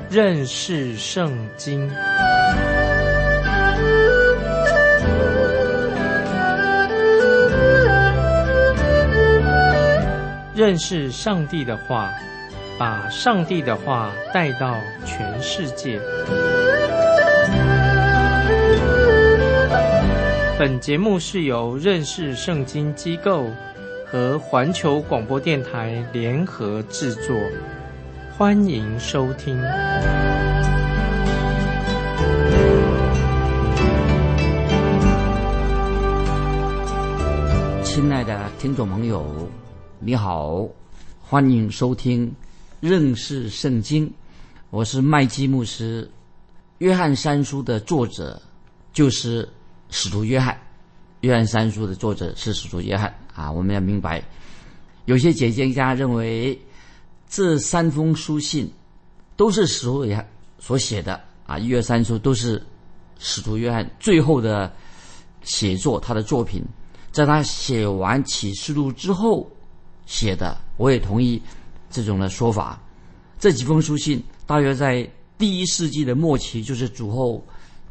认识圣经。认识上帝的话，把上帝的话带到全世界。本节目是由认识圣经机构和环球广播电台联合制作，欢迎收听。 亲爱的听众朋友，你好，欢迎收听认识圣经，我是麦基牧师。约翰三书的作者就是使徒约翰，约翰三书的作者是使徒约翰啊。我们要明白，有些解经家认为这三封书信都是使徒约翰所写的啊，约三书都是使徒约翰最后的写作，他的作品在他写完启示录之后写的。我也同意这种的说法。这几封书信大约在第1世纪的末期，就是主后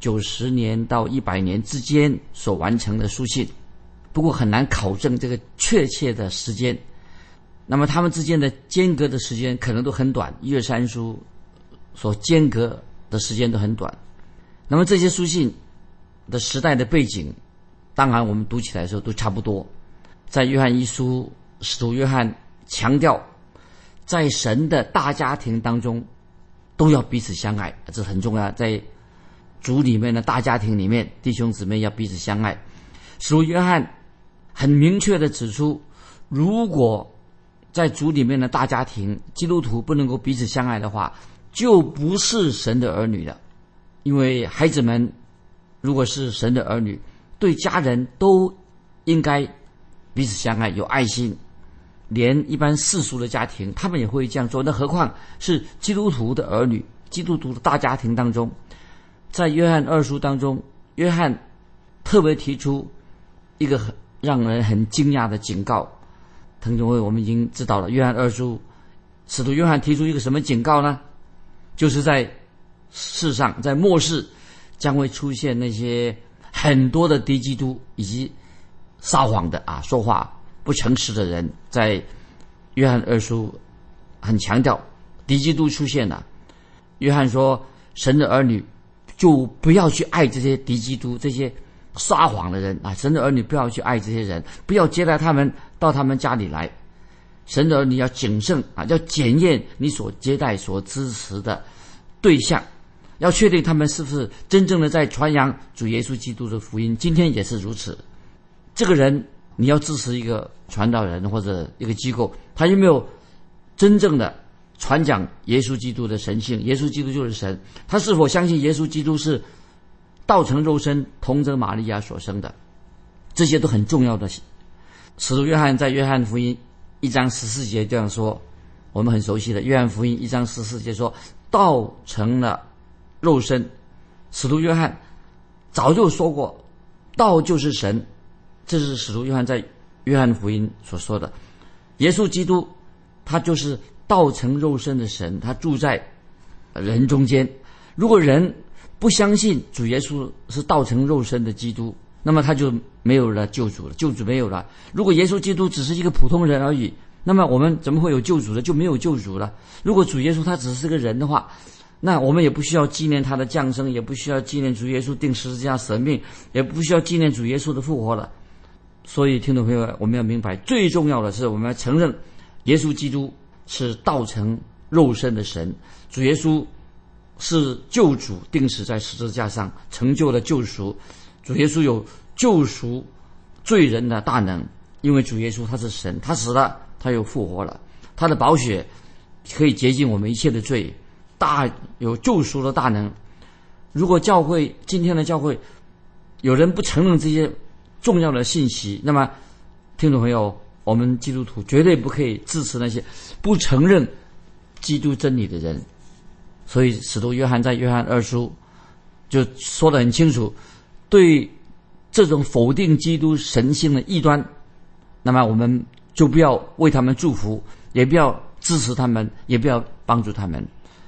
90年到100年之间所完成的书信，不过很难考证这个确切的时间。那么他们之间的间隔的时间可能都很短，约三书所间隔的时间都很短。那么这些书信的时代的背景，当然我们读起来的时候都差不多。在约翰一书，使徒约翰强调在神的大家庭当中都要彼此相爱，这很重要。在主里面的大家庭里面，弟兄姊妹要彼此相爱。使徒约翰很明确地指出，如果在主里面的大家庭基督徒不能够彼此相爱的话，就不是神的儿女了。因为孩子们如果是神的儿女，对家人都应该彼此相爱，有爱心。连一般世俗的家庭他们也会这样做，那何况是基督徒的儿女，基督徒的大家庭当中。在约翰二书当中，约翰特别提出一个让人很惊讶的警告。听众会，我们已经知道了，约翰二书使徒约翰提出一个什么警告呢？就是在世上，在末世将会出现那些很多的敌基督以及撒谎的说话不诚实的人。在约翰二书很强调敌基督出现了。约翰说，神的儿女就不要去爱这些敌基督，这些撒谎的人神的儿女不要去爱这些人，不要接待他们到他们家里来。神的儿女要谨慎要检验你所接待所支持的对象，要确定他们是不是真正的在传扬主耶稣基督的福音。今天也是如此。这个人你要支持一个传道人或者一个机构，他有没有真正的传讲耶稣基督的神性，耶稣基督就是神，他是否相信耶稣基督是道成肉身童贞玛利亚所生的，这些都很重要的。使徒约翰在约翰福音1章14节这样说，我们很熟悉的约翰福音1章14节说，道成了肉身。使徒约翰早就说过，道就是神，这是使徒约翰在约翰福音所说的。耶稣基督他就是道成肉身的神，他住在人中间。如果人不相信主耶稣是道成肉身的基督，那么他就没有了救主了，救主没有了。如果耶稣基督只是一个普通人而已，那么我们怎么会有救主呢？就没有救主了。如果主耶稣他只是个人的话，那我们也不需要纪念他的降生，也不需要纪念主耶稣钉十字架舍命，也不需要纪念主耶稣的复活了。所以听众朋友，我们要明白，最重要的是我们要承认耶稣基督是道成肉身的神，主耶稣是救主，钉死在十字架上成就了救赎。主耶稣有救赎罪人的大能，因为主耶稣他是神，他死了，他又复活了，他的宝血可以洁净我们一切的罪，有救赎的大能。如果教会今天的教会有人不承认这些重要的信息，那么听众朋友，我们基督徒绝对不可以支持那些不承认基督真理的人。所以使徒约翰在约翰二书就说得很清楚，对这种否定基督神性的异端，那么我们就不要为他们祝福，也不要支持他们，也不要帮助他们。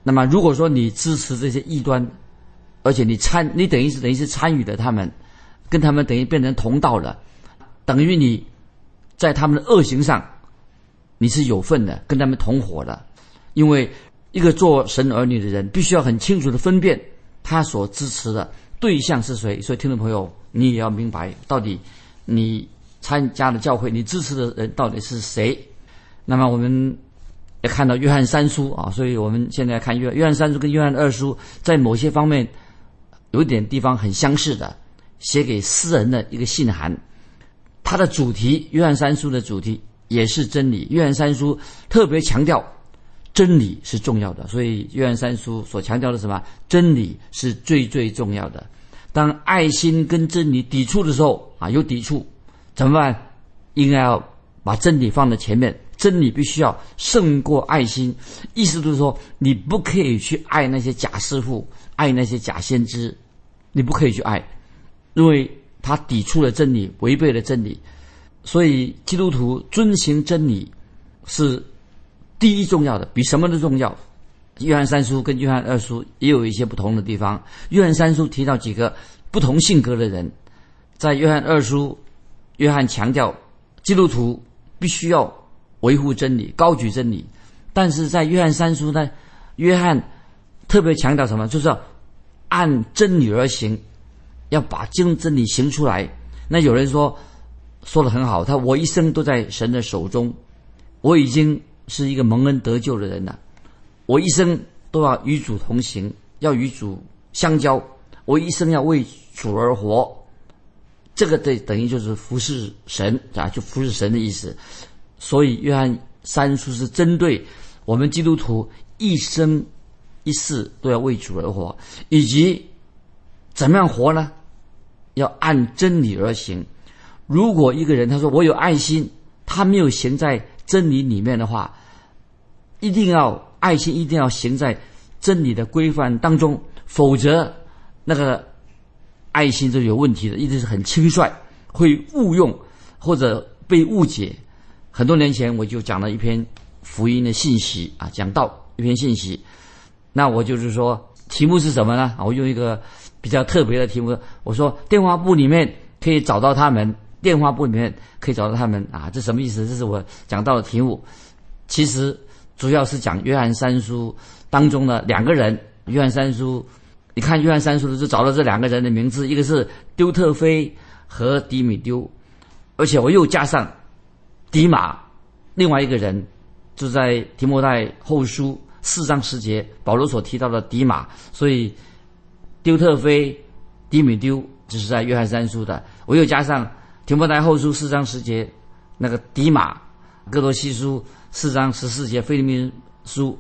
那么如果说你支持这些异端，而且你等于是参与了他们，跟他们等于变成同道了，等于你在他们的恶行上你是有份的，跟他们同伙的。因为一个做神儿女的人必须要很清楚的分辨他所支持的对象是谁。所以听众朋友，你也要明白到底你参加的教会，你支持的人到底是谁。那么我们也看到约翰三书啊，所以我们现在看约翰三书跟约翰二书在某些方面有一点地方很相似的，写给私人的一个信函。它的主题，约翰三书的主题也是真理。约翰三书特别强调真理是重要的，所以约翰三书所强调的什么？真理是最最重要的。当爱心跟真理抵触的时候啊，有抵触怎么办？应该要把真理放在前面，真理必须要胜过爱心。意思就是说，你不可以去爱那些假师傅，爱那些假先知，你不可以去爱，因为他抵触了真理，违背了真理。所以基督徒遵行真理是第一重要的，比什么都重要。约翰三书跟约翰二书也有一些不同的地方。约翰三书提到几个不同性格的人，在约翰二书，约翰强调基督徒必须要维护真理，高举真理。但是在约翰三书呢，约翰特别强调什么？就是要按真理而行，要把真理行出来。那有人说得很好，我一生都在神的手中，我已经是一个蒙恩得救的人了，我一生都要与主同行，要与主相交，我一生要为主而活。这个等于就是服侍神啊，就服侍神的意思。所以约翰三书是针对我们基督徒一生一世都要为主而活，以及怎么样活呢？要按真理而行。如果一个人他说我有爱心，他没有行在真理里面的话，爱心一定要行在真理的规范当中，否则那个爱心就有问题的，一定是很轻率，会误用或者被误解。很多年前我就讲了一篇福音的信息啊，讲到一篇信息，那我就是说题目是什么呢？我用一个比较特别的题目，我说电话簿里面可以找到他们，电话簿里面可以找到他们啊，这什么意思？这是我讲到的题目。其实主要是讲约翰三书当中的两个人。约翰三书，你看约翰三书就找到这两个人的名字，一个是丢特腓和底米丢，而且我又加上底马，另外一个人就在提摩太后书4章10节保罗所提到的底马，所以丢特腓、底米丢就是在约翰三书的。我又加上提摩太后书4章10节那个底马，哥罗西书4章14节，腓利门书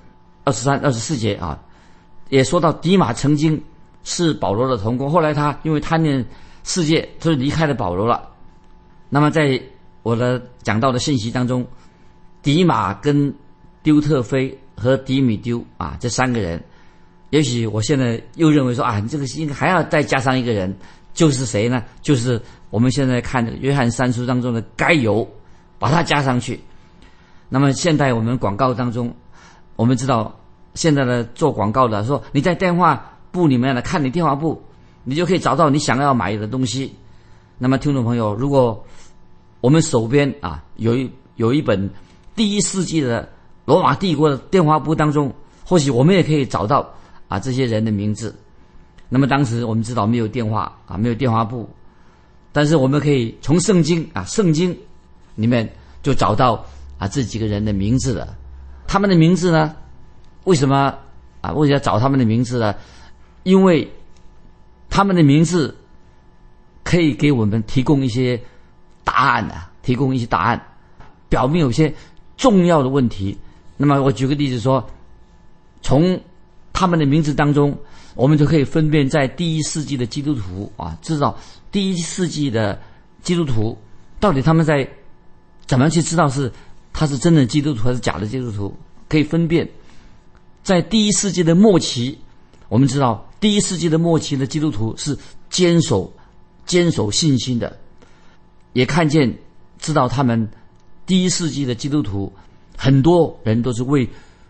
23、24节啊，也说到底马曾经是保罗的同工，后来他因为贪恋世界，就离开了保罗了。那么在我的讲到的信息当中，底马跟丢特腓和底米丢啊，这三个人，也许我现在又认为说啊，这个应该还要再加上一个人，就是谁呢？就是我们现在看的约翰三书当中的该犹，把它加上去。那么现在我们广告当中，我们知道现在的做广告的说，你在电话簿里面呢，看你电话簿，你就可以找到你想要买的东西。那么听众朋友，如果我们手边啊有一本第1世纪的罗马帝国的电话簿当中，或许我们也可以找到啊这些人的名字。那么当时我们知道没有电话啊，没有电话簿，但是我们可以从圣经里面就找到啊这几个人的名字了。他们的名字呢，为什么要找他们的名字呢？因为他们的名字可以给我们提供一些答案啊，表明有些重要的问题。那么我举个例子说，从他们的名字当中，我们就可以分辨在第1世纪的基督徒啊，知道第1世纪的基督徒到底他们在怎么样去知道他是真的基督徒还是假的基督徒，可以分辨。在第1世纪的末期，我们知道第1世纪的末期的基督徒是坚守信心的，也知道他们第1世纪的基督徒很多人都是为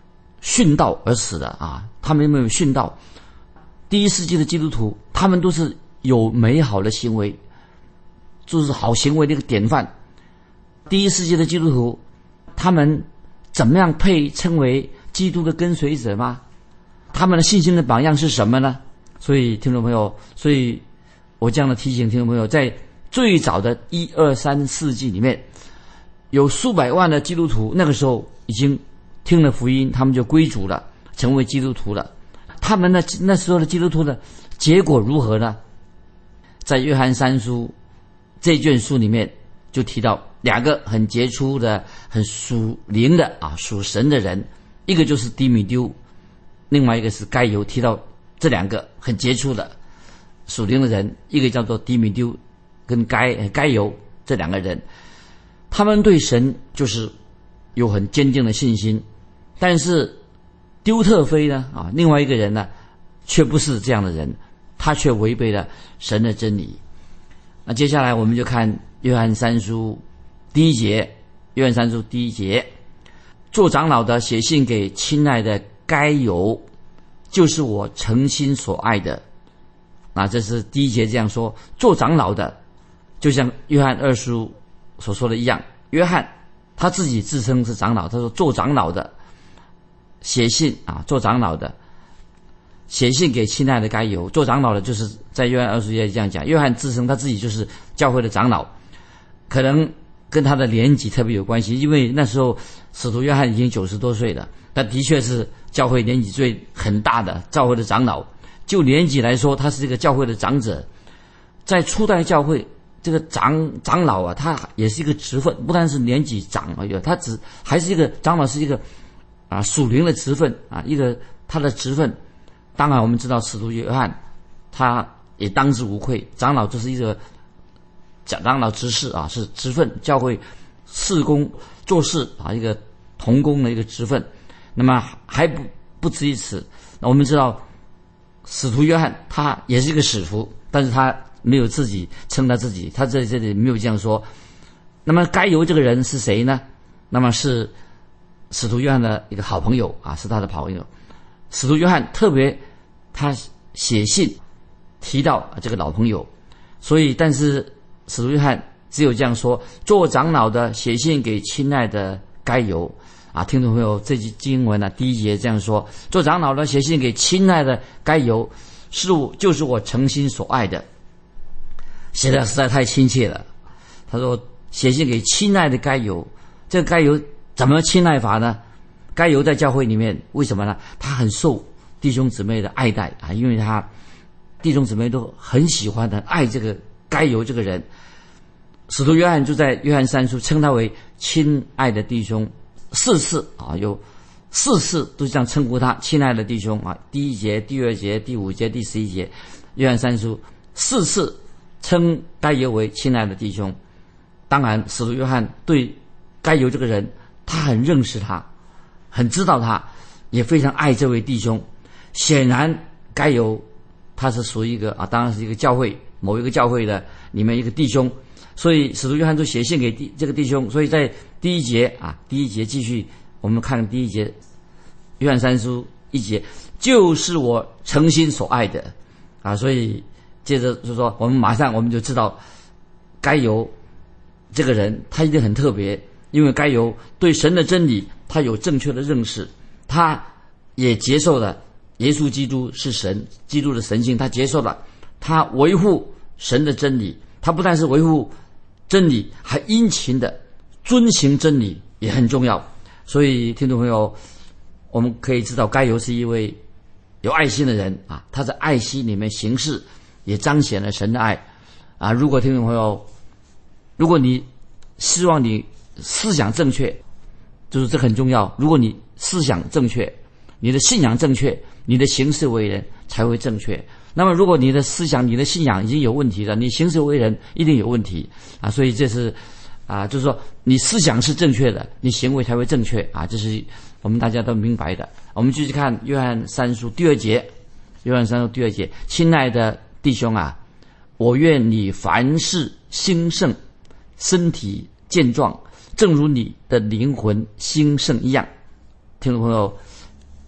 殉道而死的啊，他们没有殉道。第一世纪的基督徒，他们都是有美好的行为，就是好行为的一个典范。第一世纪的基督徒，他们怎么样配称为基督的跟随者吗？他们的信心的榜样是什么呢？所以听众朋友，所以我这样的提醒听众朋友，在最早的1、2、3世纪里面，有数百万的基督徒，那个时候已经听了福音，他们就归主了，成为基督徒了。他们那时候的基督徒的结果如何呢？在约翰三书这卷书里面就提到两个很杰出的、很属灵的属神的人，一个就是低米丢，另外一个是该犹。提到这两个很杰出的属灵的人，一个叫做低米丢，跟该犹这两个人，他们对神就是有很坚定的信心，但是丢特腓呢另外一个人呢，却不是这样的人，他却违背了神的真理。那接下来我们就看约翰三书第1节，约翰三书第1节，做长老的写信给亲爱的该犹，就是我诚心所爱的。这是第1节这样说，做长老的，就像约翰2书所说的一样，约翰他自己自称是长老，他说做长老的写信做长老的写信给亲爱的该犹。做长老的就是在约翰2书也这样讲，约翰自称他自己就是教会的长老，可能跟他的年纪特别有关系，因为那时候使徒约翰已经90多岁了，但的确是教会年纪最很大的教会的长老。就年纪来说，他是这个教会的长者。在初代教会，这个长老他也是一个职分，不但是年纪长而已，他还是一个长老，是一个属灵的职分一个他的职分。当然我们知道使徒约翰他也当之无愧，长老就是一个长老执事是职分，教会事工做事一个同工的一个职分。那么还不止于此，那我们知道使徒约翰他也是一个使徒，但是他没有自己称他自己，他在这里没有这样说。那么该犹这个人是谁呢？那么是使徒约翰的一个好朋友是他的好朋友。使徒约翰特别他写信提到这个老朋友，所以但是使徒约翰只有这样说，做长老的写信给亲爱的该犹听众朋友，这句经文第1节这样说，做长老的写信给亲爱的该犹，就是我诚心所爱的。写的实在太亲切了。他说写信给亲爱的该犹，这个该犹怎么亲爱法呢？该犹在教会里面为什么呢？他很受弟兄姊妹的爱戴因为他弟兄姊妹都很喜欢很爱这个该犹这个人。使徒约翰就在约翰3书称他为亲爱的弟兄，4次有4次都这样称呼他亲爱的弟兄第1节、第2节、第5节、第11节，约翰3书4次称该犹为亲爱的弟兄。当然使徒约翰对该犹这个人他很认识他，很知道他，也非常爱这位弟兄。显然该犹他是属于一个当然是一个教会某一个教会的里面一个弟兄，所以使徒约翰就写信给这个弟兄。所以在第1节第1节继续我们看第1节，约翰3书1节，就是我诚心所爱的所以接着就说我们就知道该犹这个人他一定很特别，因为该犹对神的真理他有正确的认识，他也接受了耶稣基督是神，基督的神性他接受了，他维护神的真理，他不但是维护真理，还殷勤的遵行真理，也很重要。所以听众朋友，我们可以知道该犹是一位有爱心的人他在爱心里面行事，也彰显了神的爱如果听众朋友，如果你希望你思想正确，就是这很重要，如果你思想正确，你的信仰正确，你的行事为人才会正确。那么如果你的思想你的信仰已经有问题了，你行事为人一定有问题所以这是就是说你思想是正确的，你行为才会正确这是我们大家都明白的。我们继续看约翰3书第2节，约翰3书第2节，亲爱的弟兄我愿你凡事兴盛，身体健壮，正如你的灵魂兴盛一样。听众朋友，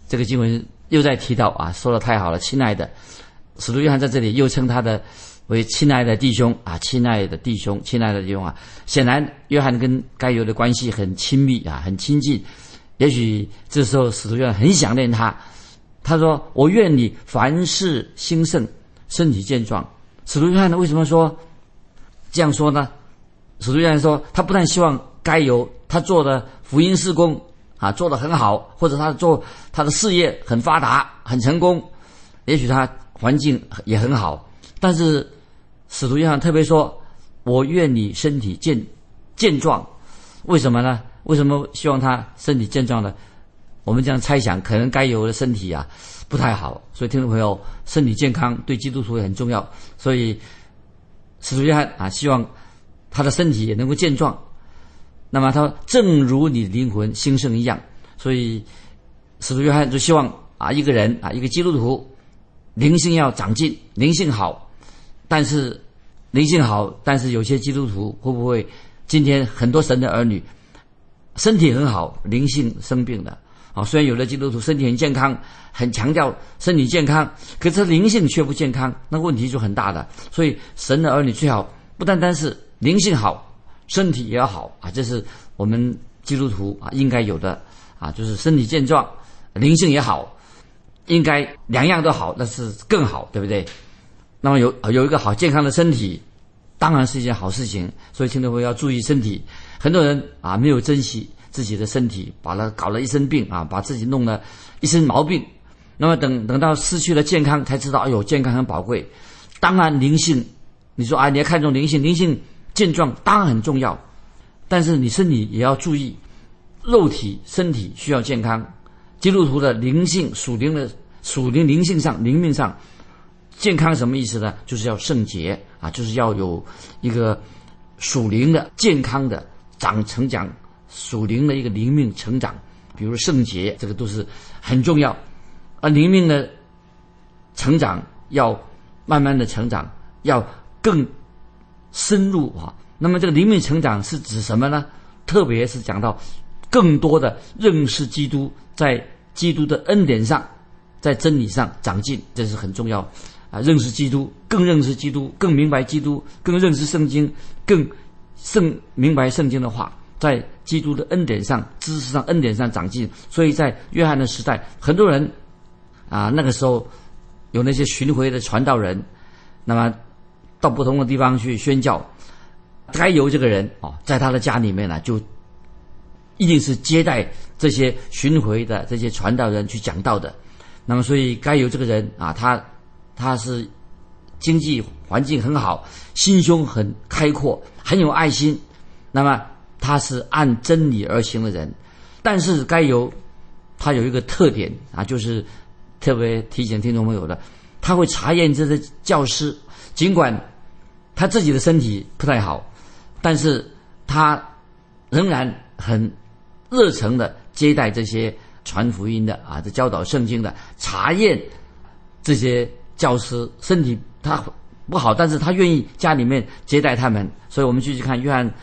这个经文又在提到啊，说的太好了，亲爱的，使徒约翰在这里又称他的为亲爱的弟兄啊，亲爱的弟兄，亲爱的弟兄啊。显然约翰跟该犹的关系很亲密啊，很亲近。也许这时候使徒约翰很想念他，他说我愿你凡事兴盛，身体健壮。使徒约翰为什么说这样说呢？使徒约翰说他不但希望该犹他做的福音事工啊做得很好，或者他的事业很发达很成功，也许他环境也很好，但是使徒约翰特别说我愿你身体健壮。为什么呢？为什么希望他身体健壮呢？我们这样猜想，可能该犹的身体啊不太好，所以听众朋友，身体健康对基督徒也很重要，所以使徒约翰啊希望他的身体也能够健壮。那么他说正如你灵魂兴盛一样，所以使徒约翰就希望啊一个人啊一个基督徒灵性要长进，灵性好。但是有些基督徒会不会今天很多神的儿女身体很好，灵性生病的啊？虽然有的基督徒身体很健康，很强调身体健康，可是灵性却不健康，那问题就很大的。所以神的儿女最好不单单是灵性好，身体也要好啊，这是我们基督徒啊应该有的啊，就是身体健壮，灵性也好，应该两样都好，那是更好，对不对？那么有一个好健康的身体，当然是一件好事情。所以听众朋友要注意身体。很多人啊没有珍惜自己的身体，把它搞了一身病啊，把自己弄了一身毛病。那么等到失去了健康，才知道哎呦健康很宝贵。当然灵性，你说啊你要看重灵性健壮当然很重要，但是你身体也要注意，肉体身体需要健康。基督徒的灵性属灵灵性上灵命上健康什么意思呢？就是要圣洁啊，就是要有一个属灵的健康的成长，属灵的一个灵命成长，比如圣洁，这个都是很重要。而灵命的成长要慢慢的成长，要更深入啊。那么这个灵命成长是指什么呢？特别是讲到更多的认识基督，在基督的恩典上，在真理上长进，这是很重要啊。认识基督，更认识基督，更明白基督，更认识圣经，更明白圣经的话，在基督的恩典上、知识上、恩典上长进。所以在约翰的时代，很多人啊，那个时候有那些巡回的传道人，那么到不同的地方去宣教。该犹这个人啊，在他的家里面呢，就一定是接待这些巡回的这些传道人去讲道的。那么所以该犹这个人啊，他是经济环境很好，心胸很开阔，很有爱心。那么他是按真理而行的人。但是该犹他有一个特点啊，就是特别提醒听众朋友的，他会查验这些教师，尽管他自己的身体不太好，但是他仍然很热诚的接待这些传福音的啊，这教导圣经的，查验这些教师身体他不好，但是他愿意家里面接待他们。所以我们继续看约翰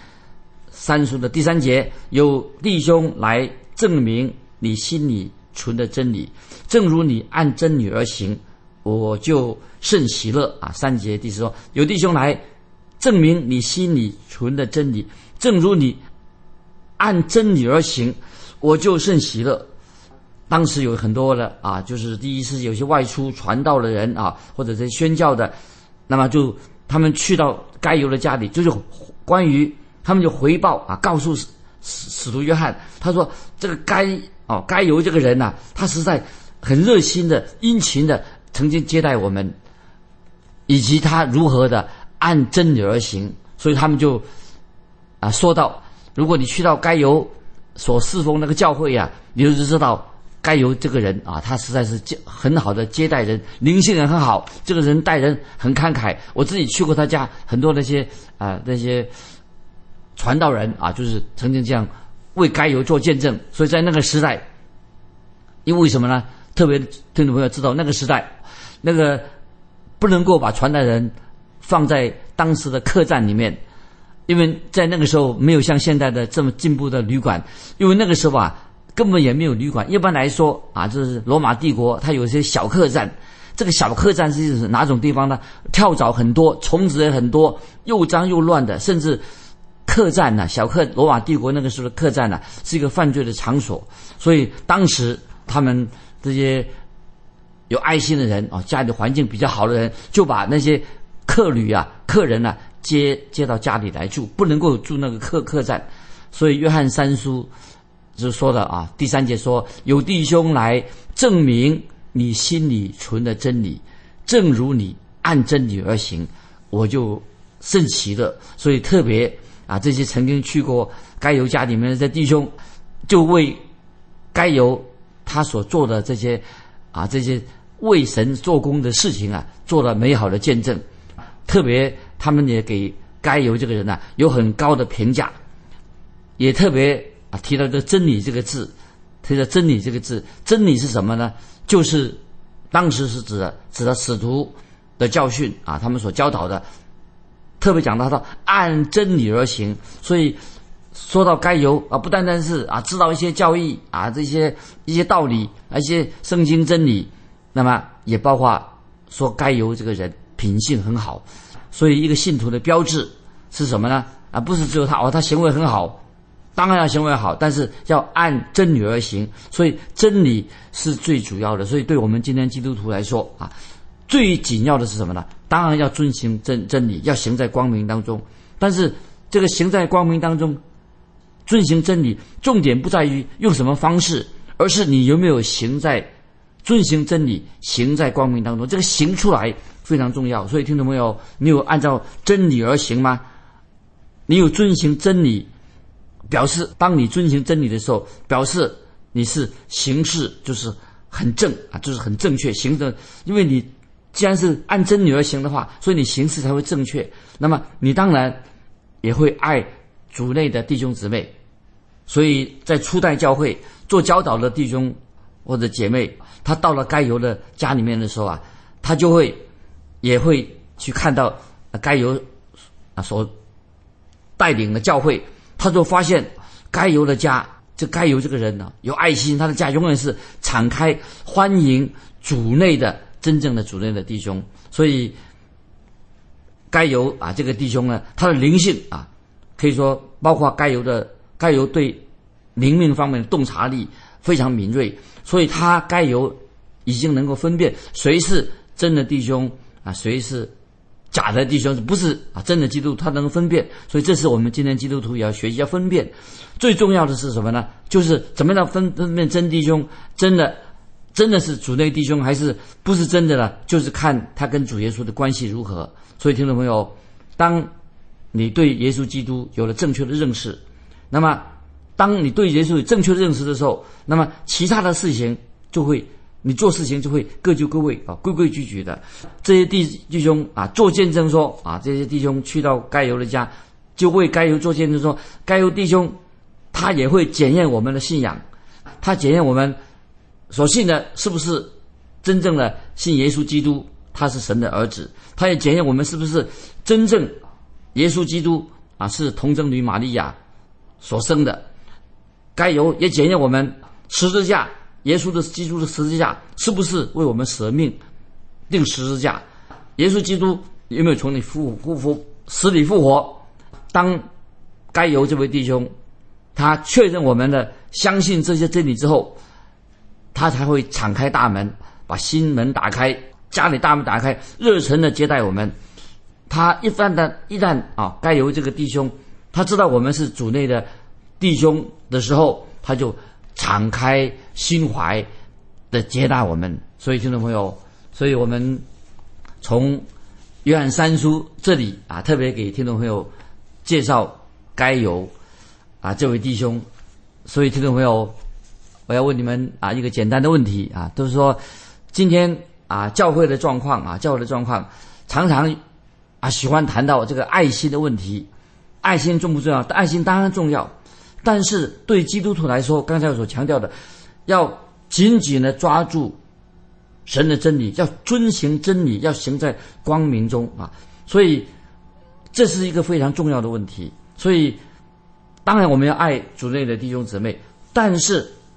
3书的第3节，有弟兄来证明你心里存的真理，正如你按真理而行，我就甚喜乐啊。3节第4说，有弟兄来证明你心里存的真理，正如你按真理而行，我就甚喜乐。当时有很多的啊，就是第一是有些外出传道的人啊，或者是宣教的，那么就他们去到该犹的家里，就是关于他们就回报啊，告诉使徒约翰，他说这个该犹这个人啊，他实在很热心的、殷勤的，曾经接待我们，以及他如何的按真理而行。所以他们就说到，如果你去到该犹所侍奉那个教会啊，你就知道该犹这个人啊，他实在是很好的接待人，灵性人很好，这个人待人很慷慨。我自己去过他家，很多那些传道人啊，就是曾经这样为该犹做见证。所以在那个时代，因为什么呢？特别听众朋友知道，那个时代那个不能够把传道人放在当时的客栈里面，因为在那个时候没有像现在的这么进步的旅馆，因为那个时候啊， 根本也没有旅馆。一般来说啊，就是罗马帝国它有一些小客栈，这个小客栈是哪种地方呢？跳蚤很多，虫子也很多，又脏又乱的，甚至客栈呢，罗马帝国那个时候的客栈呢，是一个犯罪的场所。所以当时他们这些有爱心的人啊，家里环境比较好的人，就把那些客人啊接到家里来住，不能够住那个客栈。所以约翰三书就说了啊，第3节说，有弟兄来证明你心里存的真理，正如你按真理而行，我就甚奇了。所以特别啊，这些曾经去过该犹家里面的这弟兄，就为该犹他所做的这些为神做工的事情啊，做了美好的见证。特别他们也给该犹这个人啊有很高的评价，也特别啊提到这个真理这个字，提到真理这个字，真理是什么呢？就是当时是指的使徒的教训啊，他们所教导的，特别讲到按真理而行。所以说到该犹啊，不单单是啊知道一些教义啊，一些道理，一些圣经真理，那么也包括说该犹这个人品性很好。所以一个信徒的标志是什么呢？啊，不是只有他行为很好，当然要行为好，但是要按真理而行。所以真理是最主要的。所以对我们今天基督徒来说啊，最紧要的是什么呢？当然要遵行真理，要行在光明当中。但是这个行在光明当中，遵行真理，重点不在于用什么方式，而是你有没有遵行真理，行在光明当中。这个行出来非常重要。所以听众朋友，你有按照真理而行吗？你有遵行真理，表示当你遵行真理的时候，表示你是行事就是很正啊，就是很正确行的。因为你既然是按真理而行的话，所以你行事才会正确。那么你当然也会爱主内的弟兄姊妹。所以在初代教会做教导的弟兄或者姐妹，他到了该犹的家里面的时候啊，他也会去看到该犹啊所带领的教会，他就发现该犹的家，这该犹这个人呢有爱心，他的家永远是敞开欢迎真正的主内的弟兄。所以该犹啊这个弟兄呢，他的灵性啊，可以说包括该犹对灵命方面的洞察力非常敏锐，所以该犹已经能够分辨谁是真的弟兄啊，谁是假的弟兄，不是啊真的基督徒，他能分辨。所以这是我们今天基督徒也要学习，要分辨。最重要的是什么呢？就是怎么样分辨真弟兄，真的是主内弟兄还是不是真的呢？就是看他跟主耶稣的关系如何。所以听众朋友，当你对耶稣基督有了正确的认识，那么当你对耶稣有正确的认识的时候，那么其他的事情你做事情就会各就各位啊，规规矩矩的。这些弟兄啊，做见证说啊，这些弟兄去到该犹的家，就为该犹做见证说，该犹弟兄他也会检验我们的信仰，他检验我们所信的是不是真正的信耶稣基督，他是神的儿子。他也检验我们是不是真正耶稣基督啊是童贞女玛利亚所生的。该犹也检验我们十字架，耶稣基督的十字架是不是为我们舍命定十字架，耶稣基督有没有从死里复活。当该犹这位弟兄他确认我们的相信这些真理之后，他才会敞开大门，把心门打开，家里大门打开，热忱的接待我们。他一旦啊，该犹这个弟兄他知道我们是主内的弟兄的时候，他就敞开心怀的接纳我们。所以听众朋友，所以我们从约翰三书这里啊，特别给听众朋友介绍该犹啊这位弟兄。所以听众朋友，我要问你们啊一个简单的问题啊，都是说今天啊教会的状况常常啊喜欢谈到这个爱心的问题。爱心重不重要？爱心当然重要，但是对基督徒来说，刚才我所强调的，要紧紧的抓住神的真理，要遵行真理，要行在光明中啊。所以这是一个非常重要的问题。所以当然我们要爱主内的弟兄姊妹，但是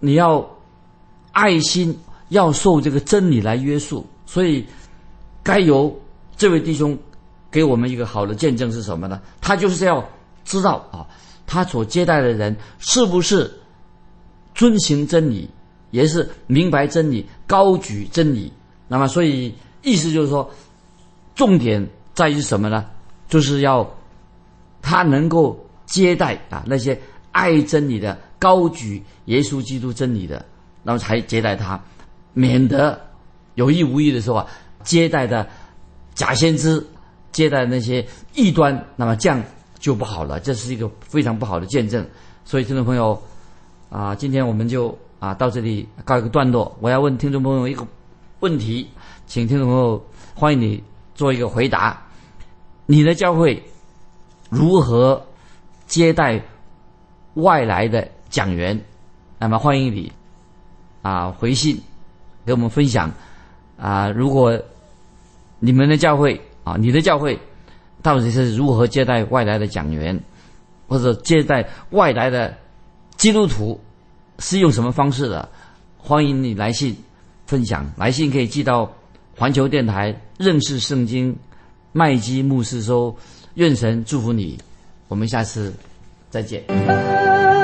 你要爱心，要受这个真理来约束。所以该由这位弟兄给我们一个好的见证是什么呢？他就是要知道啊，他所接待的人是不是遵行真理，也是明白真理，高举真理。那么所以意思就是说，重点在于什么呢？就是要他能够接待啊那些爱真理的，高举耶稣基督真理的，那么才接待他，免得有意无意的时候啊，接待的假先知，接待那些异端，那么这样就不好了，这是一个非常不好的见证。所以听众朋友啊，今天我们就到这里告一个段落。我要问听众朋友一个问题，请听众朋友欢迎你做一个回答。你的教会如何接待外来的讲员？那么欢迎你回信给我们分享如果你们的教会你的教会到底是如何接待外来的讲员，或者接待外来的基督徒是用什么方式的？欢迎你来信分享。来信可以寄到环球电台认识圣经麦基牧师收。愿神祝福你，我们下次再见。